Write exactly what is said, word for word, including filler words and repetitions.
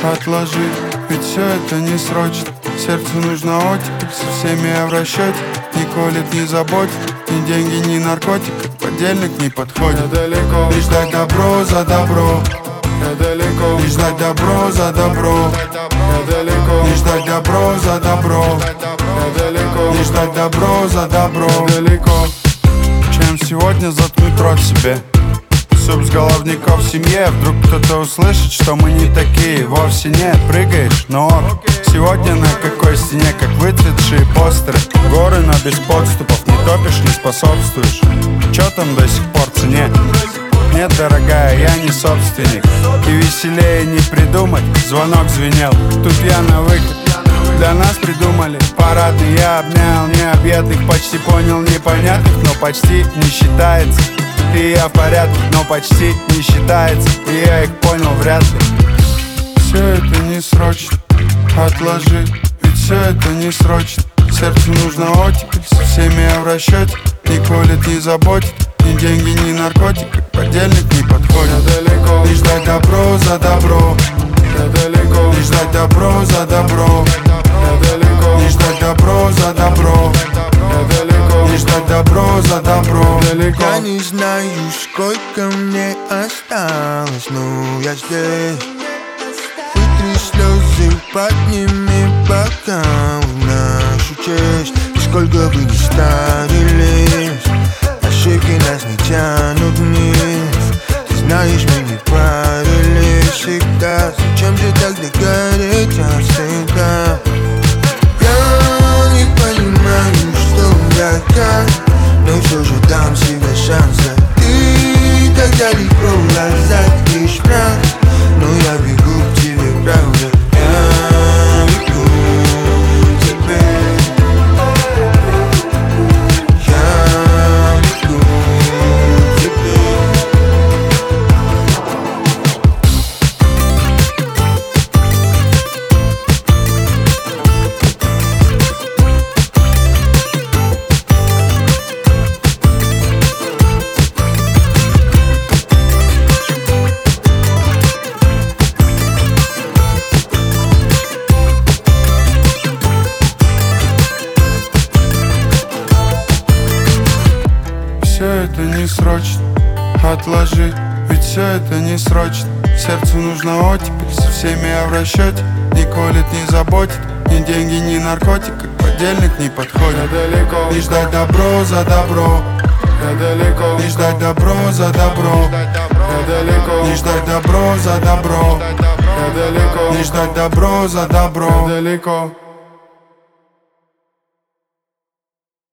отложи, ведь все это не срочно. Сердцу нужна оттепель, со всеми я в расчете. Не колет, не заботит, ни деньги, ни наркотик. Подельник не подходит. Я далеко, лишь дать добро за добро. Я далеко, лишь дать добро за добро. Я далеко, лишь дать добро за добро. Я далеко, лишь дать добро за добро. Я далеко. Чем сегодня заткнуть рот себе? Суп с головников в семье. Вдруг кто-то услышит, что мы не такие. Вовсе нет, прыгаешь, но ок. Сегодня на какой стене, как выцветшие постеры. Горы, но без подступов. Не топишь, не способствуешь. Чё там до сих пор цене? Нет, дорогая, я не собственник. И веселее не придумать. Звонок звенел, тут я на выход. Для нас придумали парадный. Я обнял необъятных, почти понял непонятных. Но почти не считается. И я в порядке, но почти не считается. И я их понял вряд ли. Все это не срочно, отложи, ведь все это не срочно. Сердцу нужна оттепель, со всеми я в расчете. Не колет, не заботит, ни деньги, ни наркотик. Подельник не подходит. Я далеко, лишь дать добро за добро. Я далеко, лишь дать добро за добро. Я далеко, лишь дать добро за добро. Я далеко, лишь дать добро за добро. Далеко. Я не знаю, сколько мне осталось, но я здесь. Вытри слезы, подними бокал в нашу честь. И сколько бы ни старились, ошибки нас не тянут вниз. Ты знаешь, мы не правились всегда. Зачем же тогда гореть всегда? Я не понимаю, что я как, но все же дам себе шанс. Ты так далеко в глазах лишь мрак, но я бегу к тебе, правда. Я бегу к тебе. Я бегу к тебе. Все это не срочно, отложи, ведь все это не срочно. Сердцу нужна оттепель, со всеми я в расчете. Не колет, не заботит, ни деньги, ни наркотик. Как подельник не подходит. Я далеко, лишь дать добро за добро. Я далеко, лишь дать добро за добро. Я далеко, лишь дать добро за добро. Я далеко, лишь дать добро за добро. Я далеко.